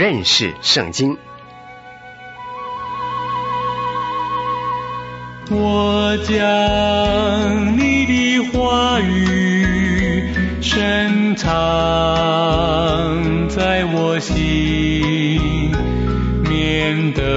认识圣经。 我将你的话语深藏在我心，免得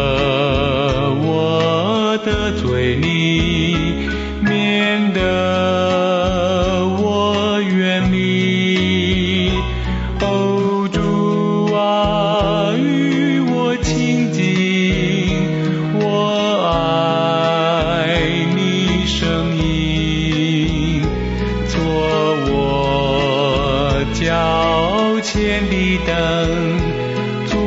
我得罪你，免得我远离。哦，主啊，与我亲近，我爱你声音，做我脚前的灯，做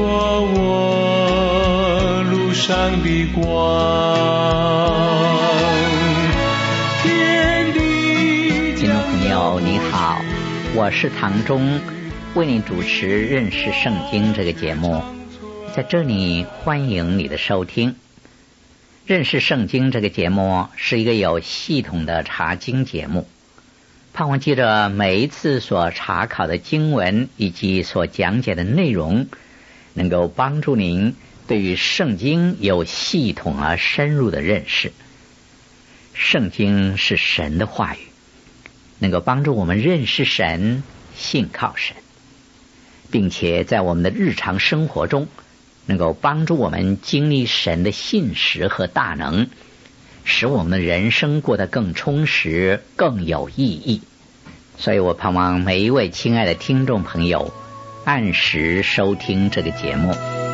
我路上的光。 听众朋友你好，我是唐忠，为你主持认识圣经这个节目。在这里欢迎你的收听。认识圣经这个节目是一个有系统的查经节目，盼望记着每一次所查考的经文以及所讲解的内容，能够帮助您对于圣经有系统而深入的认识。圣经是神的话语，能够帮助我们认识神，信靠神，并且在我们的日常生活中能够帮助我们经历神的信实和大能，使我们的人生过得更充实，更有意义。所以我盼望每一位亲爱的听众朋友按时收听这个节目。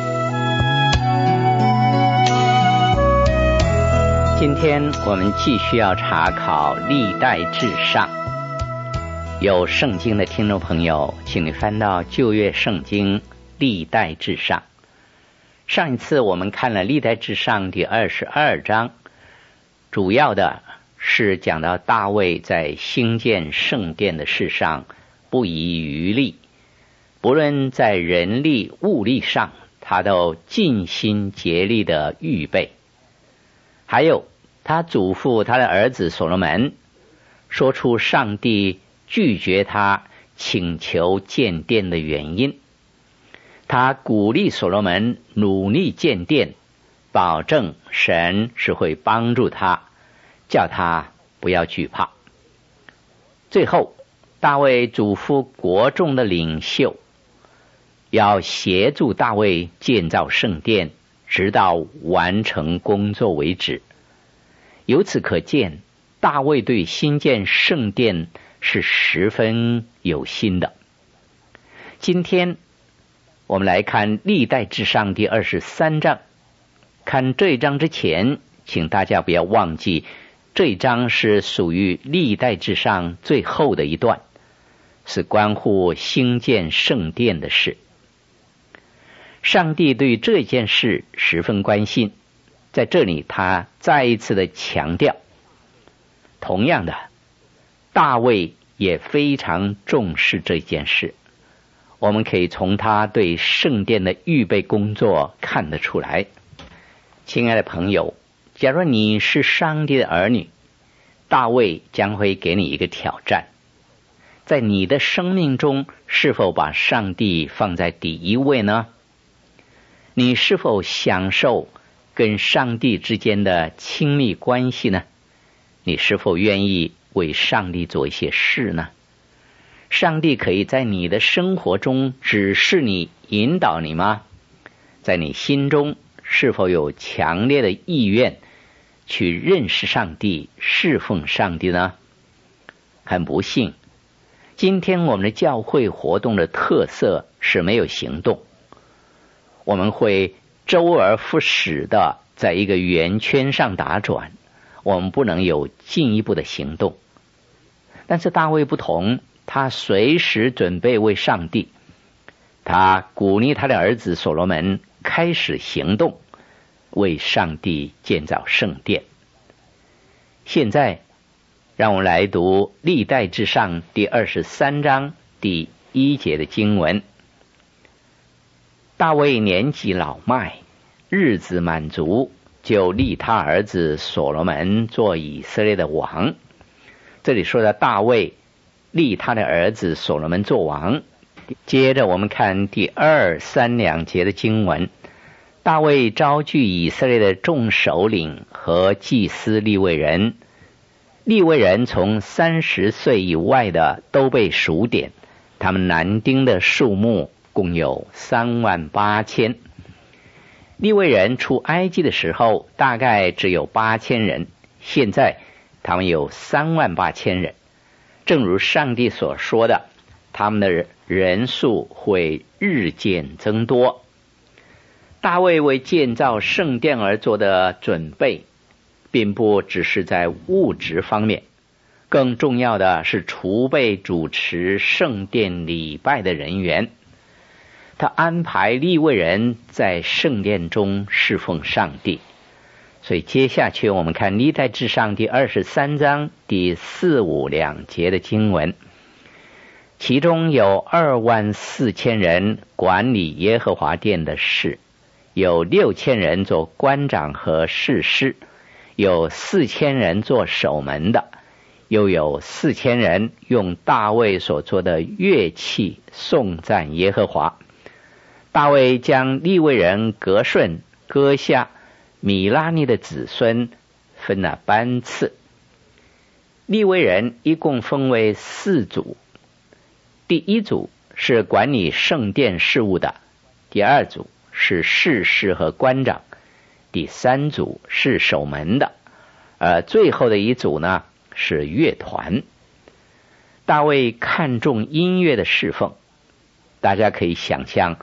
今天我们继续要查考历代志上。有圣经的听众朋友，请你翻到旧约圣经历代志上。上一次我们看了历代志上第22章，主要的是讲到大卫在兴建圣殿的事上不遗余力，不论在人力物力上，他都尽心竭力的预备。还有他嘱咐他的儿子所罗门，说出上帝拒绝他请求建殿的原因。他鼓励所罗门努力建殿，保证神是会帮助他，叫他不要惧怕。最后大卫嘱咐国众的领袖要协助大卫建造圣殿，直到完成工作为止。由此可见，大卫对新建圣殿是十分有心的。今天我们来看历代志上第23章。看这一章之前，请大家不要忘记，这一章是属于历代志上最后的一段，是关乎兴建圣殿的事。上帝对这件事十分关心，在这里他再一次的强调。同样的，大卫也非常重视这件事，我们可以从他对圣殿的预备工作看得出来。亲爱的朋友，假如你是上帝的儿女，大卫将会给你一个挑战。在你的生命中，是否把上帝放在第一位呢？你是否享受跟上帝之间的亲密关系呢？你是否愿意为上帝做一些事呢？上帝可以在你的生活中指示你、引导你吗？在你心中是否有强烈的意愿去认识上帝、侍奉上帝呢？很不幸，今天我们的教会活动的特色是没有行动。我们会周而复始的在一个圆圈上打转，我们不能有进一步的行动。但是大卫不同，他随时准备为上帝。他鼓励他的儿子所罗门开始行动，为上帝建造圣殿。现在让我们来读历代志上第23章第1节的经文。大卫年纪老迈，日子满足，就立他儿子所罗门做以色列的王。这里说的大卫立他的儿子所罗门做王， 接着我们看第2、3两节的经文。大卫招聚以色列的众首领和祭司利未人，利未人从30岁以外的都被数点，他们男丁的数目共有38000。利未人出埃及的时候大概只有8000人，现在他们有38000人。正如上帝所说的，他们的人数会日渐增多。大卫为建造圣殿而做的准备，并不只是在物质方面，更重要的是储备主持圣殿礼拜的人员。他安排利未人在圣殿中侍奉上帝。所以接下去我们看历代志上第23章第4、5两节的经文。其中有24000人管理耶和华殿的事，有6000人做官长和士师，有4000人做守门的，又有4000人用大卫所做的乐器颂赞耶和华。大卫将利未人革顺、歌夏、米拉尼的子孙分了班次。利未人一共分为4组，第一组是管理圣殿事务的，第二组是士师和官长，第三组是守门的，最后的一组呢是乐团。大卫看重音乐的侍奉，大家可以想象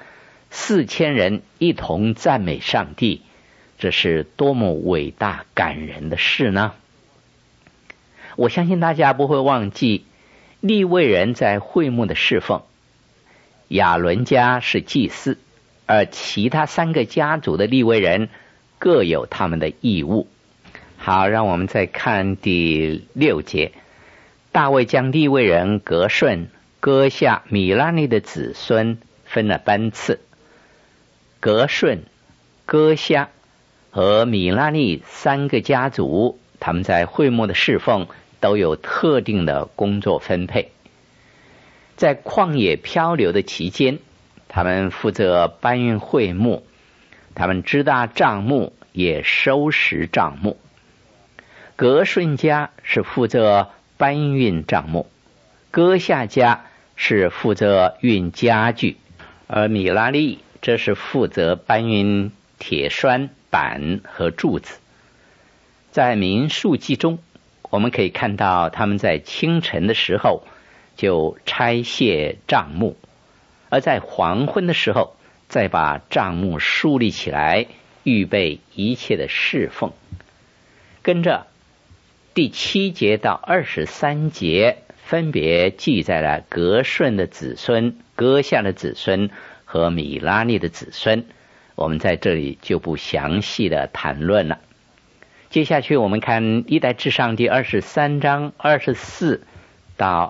4000人一同赞美上帝，这是多么伟大感人的事呢？我相信大家不会忘记利未人在会幕的侍奉。亚伦家是祭司，而其他3个家族的利未人各有他们的义务。好，让我们再看第6节。大卫将利未人革顺、歌夏、米拉尼的子孙分了班次。革顺、歌夏和米拉尼3个家族，他们在会幕的侍奉都有特定的工作分配。在旷野漂流的期间，他们负责搬运会幕，他们支搭帐幕，也收拾帐幕。革顺家是负责搬运帐幕，歌夏家是负责运家具，而米拉利这是负责搬运铁栓、板和柱子。在民数记中，我们可以看到他们在清晨的时候就拆卸帐幕，而在黄昏的时候再把帐幕竖立起来，预备一切的侍奉。跟着第7节到23节分别记载了革顺的子孙、歌夏的子孙和米拉利的子孙，我们在这里就不详细的谈论了。接下去我们看历代志上第23章24到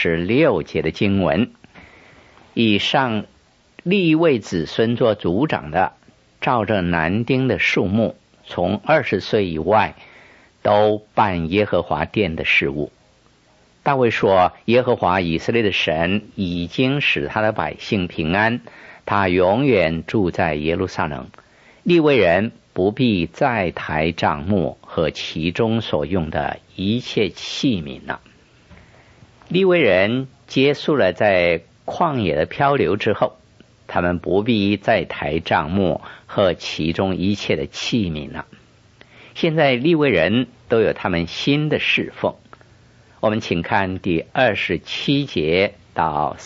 26节的经文。以上利未子孙做族长的，照着男丁的数目，从20岁以外都办耶和华殿的事务。大卫说，耶和华以色列的神已经使他的百姓平安，他永远住在耶路撒冷。利未人不必再抬帐幕和其中所用的一切器皿了。利未人结束了在旷野的漂流之后，他们不必再抬帐幕和其中一切的器皿了。现在利未人都有他们新的侍奉。我们请看第27节到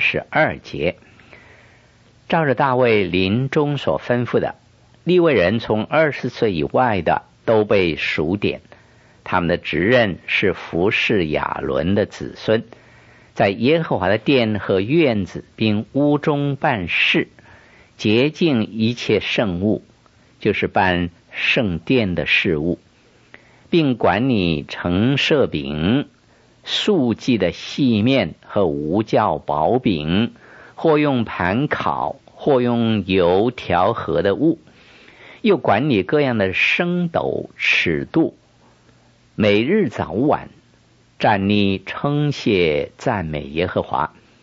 32节。照着大卫临终所吩咐的，利未人从20岁以外的都被数点，他们的职任是服侍亚伦的子孙，在耶和华的殿和院子并屋中办事，洁净一切圣物，就是办圣殿的事务，并管理陈设饼、素祭的细面和无酵薄饼，或用盘烤，或用油调和的物，又管理各样的升斗、尺度，每日早晚站立称谢赞美耶和华，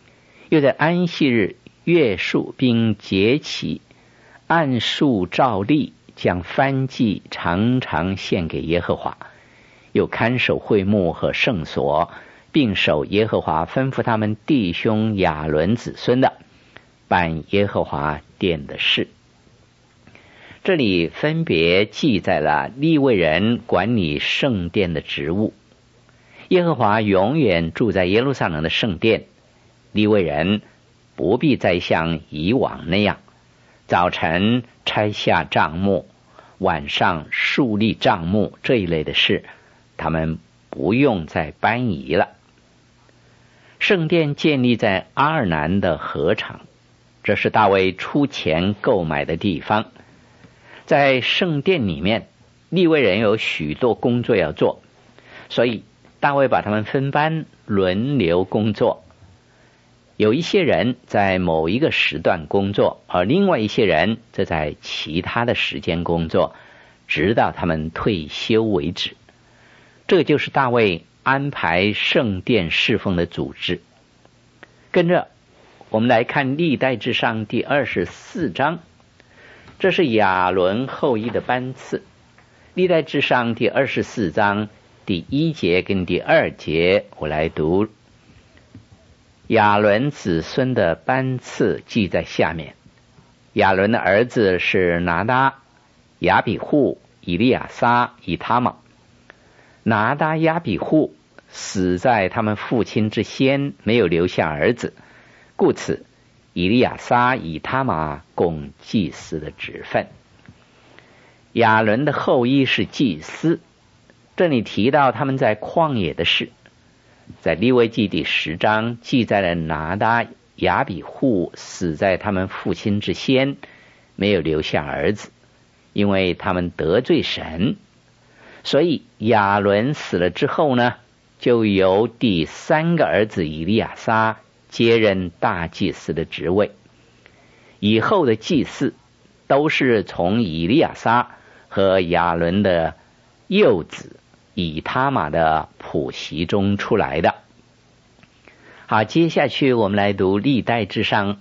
又在安息日约束并节期，按数照例将燔祭常常献给耶和华，又看守会幕和圣所，并守耶和华吩咐他们弟兄亚伦子孙的，办耶和华殿的事。这里分别记载了利未人管理圣殿的职务。耶和华永远住在耶路撒冷的圣殿，利未人不必再像以往那样早晨拆下帐幕，晚上树立帐幕这一类的事，他们不用再搬移了。圣殿建立在阿尔南的河场，这是大卫出钱购买的地方。在圣殿里面，利未人有许多工作要做，所以大卫把他们分班轮流工作。有一些人在某一个时段工作，而另外一些人则在其他的时间工作，直到他们退休为止。这就是大卫安排圣殿侍奉的组织。跟着我们来看历代志上第24章，这是亚伦后裔的班次。历代志上第24章第1节跟第2节，我来读。亚伦子孙的班次记在下面。亚伦的儿子是拿答、亚比户、以利亚撒、以他玛。拿答、亚比户死在他们父亲之先，没有留下儿子，故此以利亚撒、以他玛共祭司的职分。亚伦的后裔是祭司，这里提到他们在旷野的事。在利未记第10章记载了拿答、亚比户死在他们父亲之先，没有留下儿子，因为他们得罪神。所以亚伦死了之后呢，就由第3个儿子以利亚撒接任大祭司的职位。以后的祭司都是从以利亚撒和亚伦的幼子以他玛的谱系中出来的。好，接下去我们来读历代志上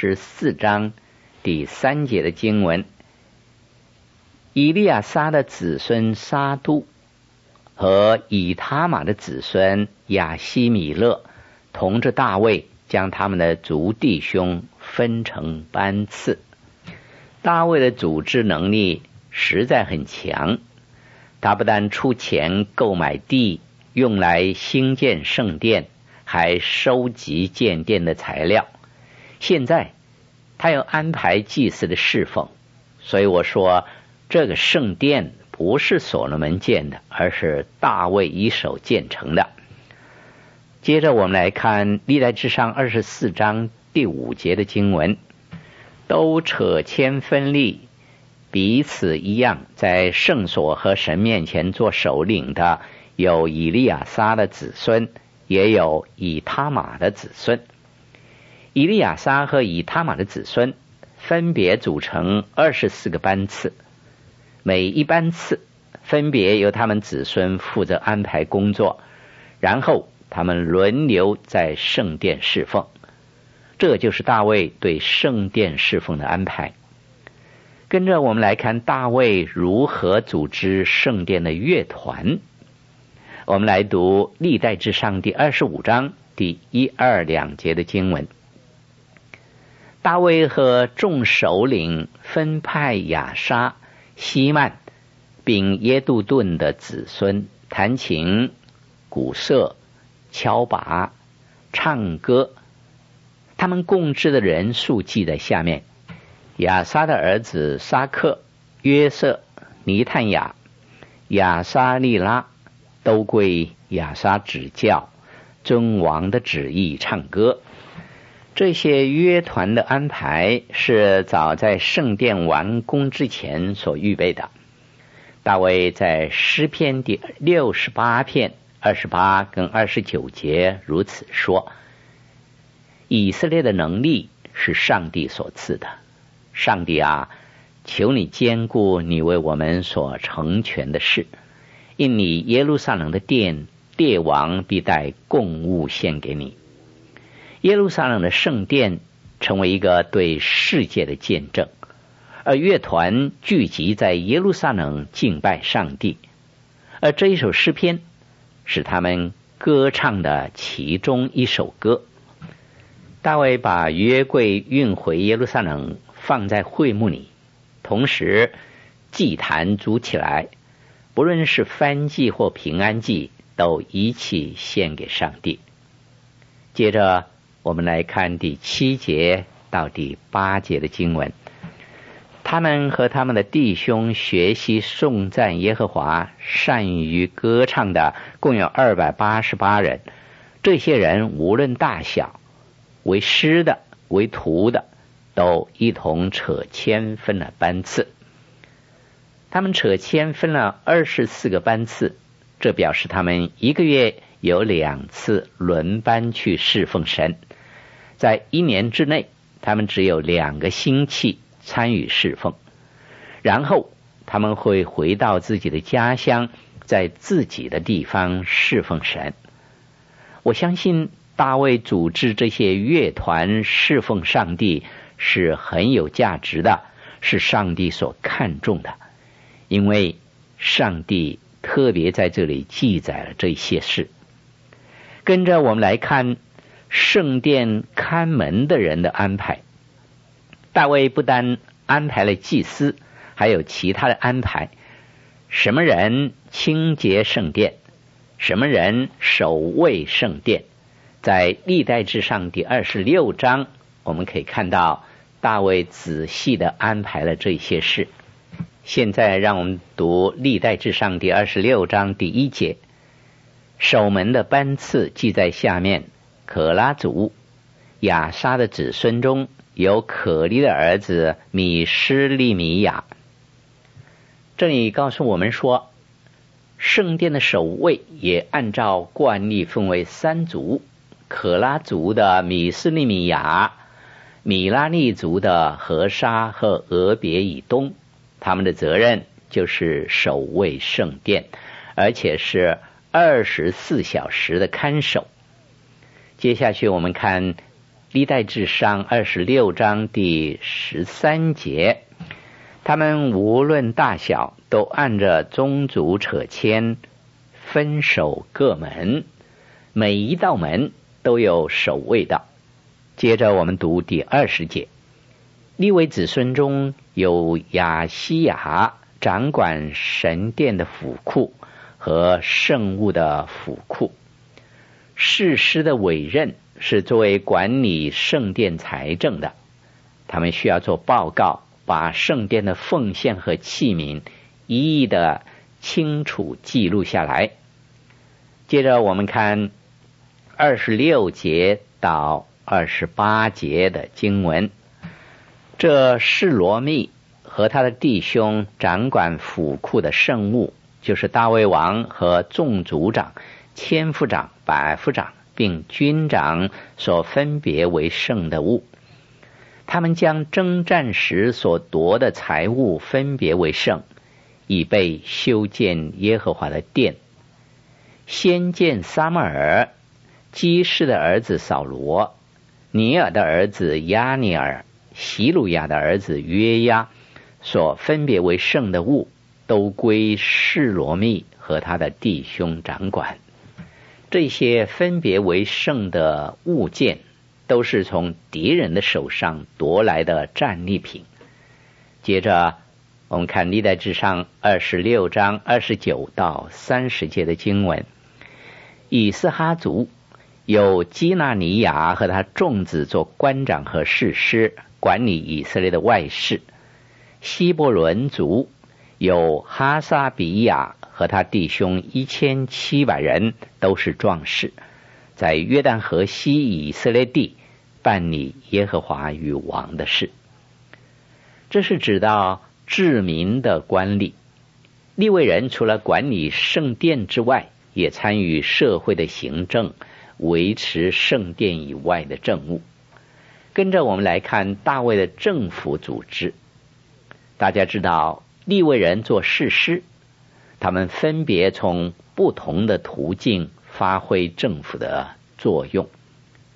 24章第3节的经文。以利亚撒的子孙撒都和以他玛的子孙亚希米勒同着大卫，将他们的族弟兄分成班次。大卫的组织能力实在很强，他不但出钱购买地用来兴建圣殿，还收集建殿的材料。现在他又安排祭司的侍奉，所以我说这个圣殿不是所罗门建的，而是大卫一手建成的。接着我们来看历代志上24章第5节的经文。都扯签分立，彼此一样，在圣所和神面前做首领的有以利亚撒的子孙，也有以他玛的子孙。以利亚撒和以他玛的子孙分别组成24个班次，每一班次分别由他们子孙负责安排工作，然后他们轮流在圣殿侍奉。这就是大卫对圣殿侍奉的安排。跟着我们来看大卫如何组织圣殿的乐团。我们来读历代志上第25章第1、2、2节的经文。大卫和众首领分派亚沙、希曼并耶杜顿的子孙弹琴、鼓瑟、敲拔、唱歌，他们共治的人数记在下面。亚撒的儿子撒克、约瑟、尼探雅、亚撒利拉都归亚撒指教，遵王的旨意唱歌。这些乐团的安排是早在圣殿完工之前所预备的。大卫在诗篇第68篇28跟29节如此说：以色列的能力是上帝所赐的，上帝啊，求你坚固你为我们所成全的事，因你耶路撒冷的殿，列王必带供物献给你。 耶路撒冷的圣殿成为一个对世界的见证，而乐团聚集在耶路撒冷敬拜上帝，而这一首诗篇是他们歌唱的其中一首歌。大卫把约柜运回耶路撒冷，放在会幕里，同时祭坛筑起来，不论是燔祭或平安祭，都一起献给上帝。接着我们来看第7节到第8节的经文。他们和他们的弟兄学习颂赞耶和华，善于歌唱的共有288人。这些人无论大小，为师的为徒的，都一同扯签分了班次。他们扯签分了24个班次，这表示他们一个月有2次轮班去侍奉神。在1年之内，他们只有2个星期参与侍奉，然后他们会回到自己的家乡，在自己的地方侍奉神。我相信大卫组织这些乐团侍奉上帝是很有价值的，是上帝所看重的，因为上帝特别在这里记载了这些事。跟着我们来看圣殿看门的人的安排。大卫不单安排了祭司，还有其他的安排。什么人清洁圣殿，什么人守卫圣殿。在历代志上第26章，我们可以看到大卫仔细地安排了这些事。现在让我们读历代志上第26章第1节。守门的班次记在下面。可拉族亚沙的子孙中有可利的儿子米施利米亚。这里告诉我们说，圣殿的守卫也按照惯例分为3族：可拉族的米施利米亚、米拉利族的何沙和俄别以东。他们的责任就是守卫圣殿，而且是24小时的看守。接下去我们看历代志上26章第13节。他们无论大小，都按着宗族扯签，分守各门，每一道门都有守卫的。接着我们读第20节。利未子孙中有亚西亚，掌管神殿的府库和圣物的府库。士师的委任是作为管理圣殿财政的，他们需要做报告，把圣殿的奉献和器皿一一的清楚记录下来。接着我们看26节到28节的经文。这示罗密和他的弟兄掌管府库的圣物，就是大卫王和众族长、千夫长、百夫长并军长所分别为圣的物。他们将征战时所夺的财物分别为圣，以备修建耶和华的殿。先见撒母耳、基士的儿子扫罗、尼尔的儿子亚尼尔、希鲁亚的儿子约押所分别为圣的物，都归示罗密和他的弟兄掌管。这些分别为圣的物件都是从敌人的手上夺来的战利品。接着我们看历代志上26章29到30节的经文。以斯哈族有基纳尼亚和他众子做官长和士师，管理以色列的外事。希伯伦族有哈撒比亚和他弟兄1700人，都是壮士，在约旦河西以色列地办理耶和华与王的事。这是指到治民的官吏。利未人除了管理圣殿之外，也参与社会的行政，维持圣殿以外的政务。跟着我们来看大卫的政府组织。大家知道利未人做士师，他们分别从不同的途径发挥政府的作用。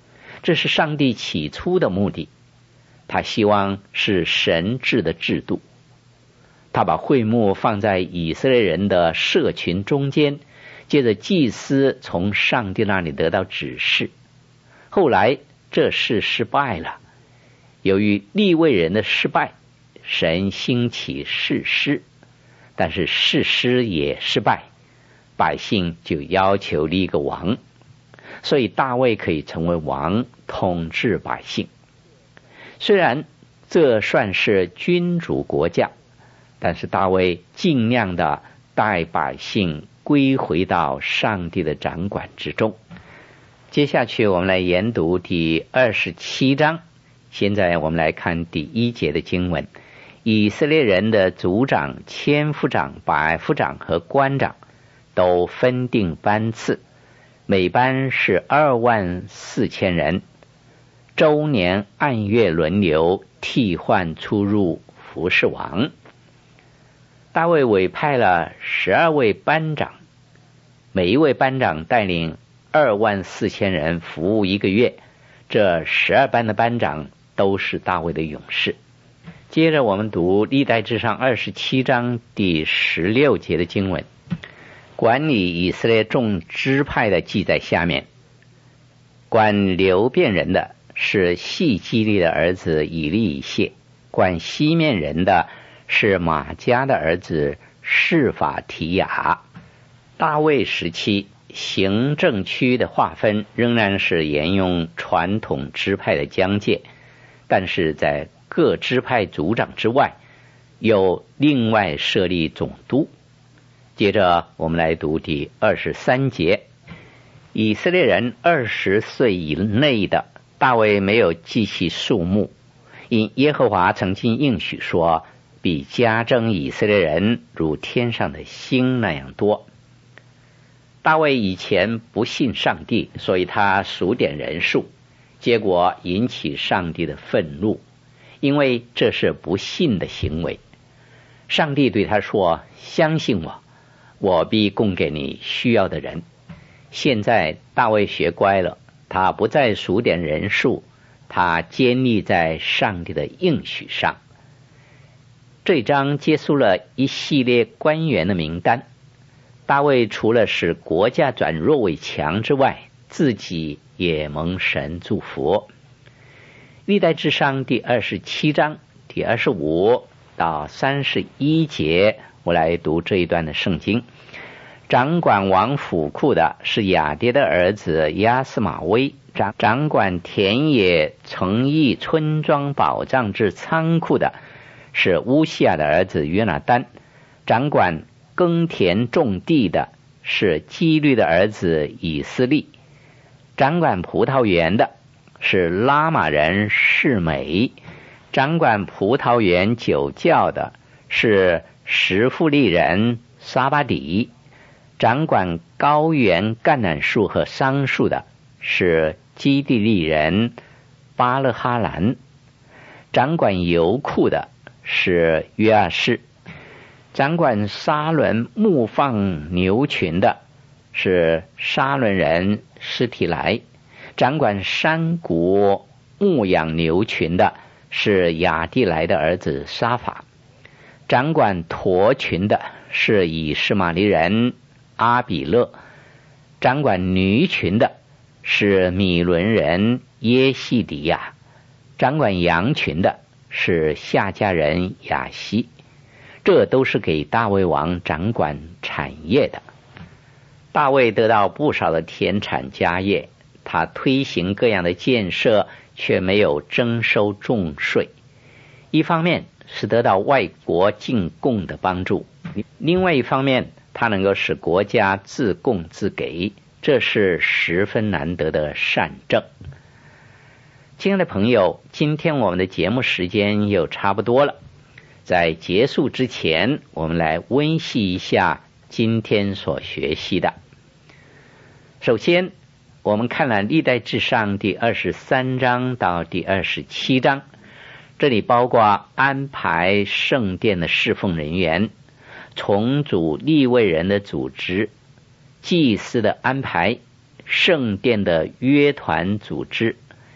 这是上帝起初的目的，他希望是神治的制度。他把会幕放在以色列人的社群中间，接着祭司从上帝那里得到指示。后来这事失败了，由于利未人的失败，神兴起士师，但是士师也失败，百姓就要求立一个王，所以大卫可以成为王，统治百姓。虽然这算是君主国家，但是大卫尽量的带百姓归回到上帝的掌管之中。接下去我们来研读第27章。现在我们来看第1节的经文。以色列人的族长、千夫长、百夫长和官长都分定班次，每班是24000人，周年按月轮流替换出入服侍王。大卫委派了12位班长，每一位班长带领24000人服务1个月，这12班的班长都是大卫的勇士。接着我们读历代志上27章第16节的经文。管理以色列众支派的记在下面。管流便人的是细基利的儿子以利以谢，管西面人的是马加的儿子示法提雅。大卫时期行政区的划分仍然是沿用传统支派的疆界，但是在各支派族长之外，又另外设立总督。接着我们来读第23节。以色列人20岁以内的，大卫没有记其数目，因耶和华曾经应许说，必加增以色列人如天上的星那样多。大卫以前不信上帝，所以他数点人数，结果引起上帝的愤怒，因为这是不信的行为。上帝对他说，相信我，我必供给你需要的人。现在大卫学乖了，他不再数点人数，他坚立在上帝的应许上。这一章结束了一系列官员的名单。大卫除了使国家转弱为强之外，自己也蒙神祝福。历代志上第27章第25到31节，我来读这一段的圣经。掌管王府库的是亚爹的儿子亚斯玛威，掌管田野城邑村庄保障制仓库的是乌西亚的儿子约拿单，掌管耕田种地的是基律的儿子以斯利，掌管葡萄园的是拉玛人示美，掌管葡萄园酒窖的是什富利人撒巴底，掌管高原橄榄树和桑树的是基地利人巴勒哈兰，掌管油库的是约阿士，掌管沙伦牧放牛群的是沙伦人施提来，掌管山谷牧养牛群的是亚地来的儿子沙法，掌管驼群的是以实玛利人阿比勒，掌管女群的是米伦人耶西底亚，掌管羊群的是夏家人亚西。这都是给大卫王掌管产业的。大卫得到不少的田产家业，他推行各样的建设，却没有征收重税。一方面是得到外国进贡的帮助，另外一方面他能够使国家自供自给，这是十分难得的善政。亲爱的朋友，今天我们的节目时间又差不多了，在结束之前，我们来温习一下今天所学习的。首先，我们看了历代志上第23章到第27章，这里包括安排圣殿的侍奉人员，重组利未人的组织，祭司的安排，圣殿的约团组织，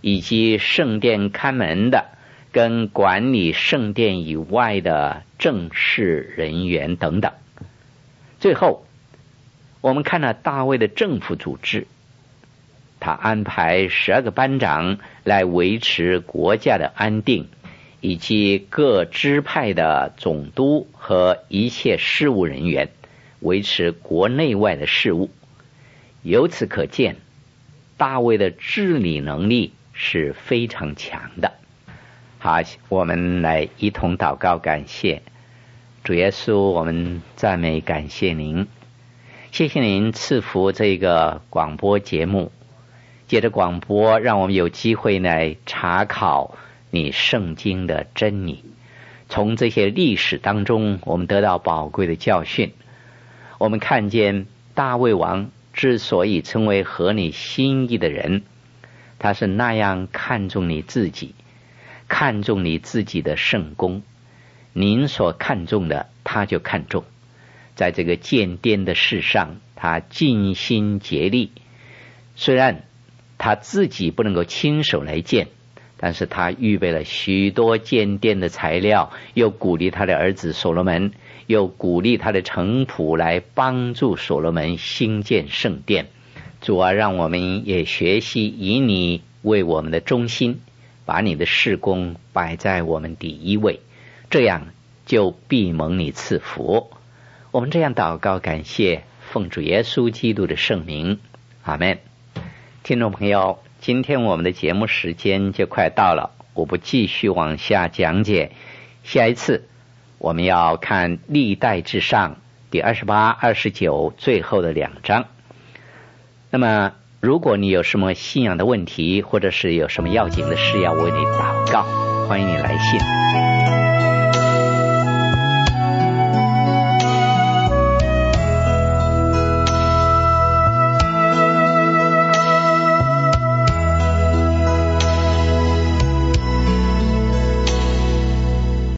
以及圣殿看门的跟管理圣殿以外的正式人员等等。最后我们看了大卫的政府组织，他安排12个班长来维持国家的安定，以及各支派的总督和一切事务人员，维持国内外的事务。由此可见，大卫的治理能力是非常强的。好，我们来一同祷告感谢。主耶稣，我们赞美感谢您，谢谢您赐福这个广播节目，借着广播让我们有机会来查考你圣经的真理，从这些历史当中我们得到宝贵的教训。我们看见大卫王之所以成为合你心意的人，他是那样看重你自己，看重你自己的圣功，您所看重的他就看重。在这个建殿的事上，他尽心竭力，虽然他自己不能够亲手来建，但是他预备了许多建殿的材料，又鼓励他的儿子所罗门，又鼓励他的臣仆来帮助所罗门兴建圣殿。主啊，让我们也学习以你为我们的中心，把你的事工摆在我们第一位，这样就必蒙你赐福。我们这样祷告感谢，奉主耶稣基督的圣名，阿们。听众朋友，今天我们的节目时间就快到了，我不继续往下讲解，下一次我们要看历代志上第28、29最后的2章。那么如果你有什么信仰的问题，或者是有什么要紧的事要为你祷告，欢迎你来信。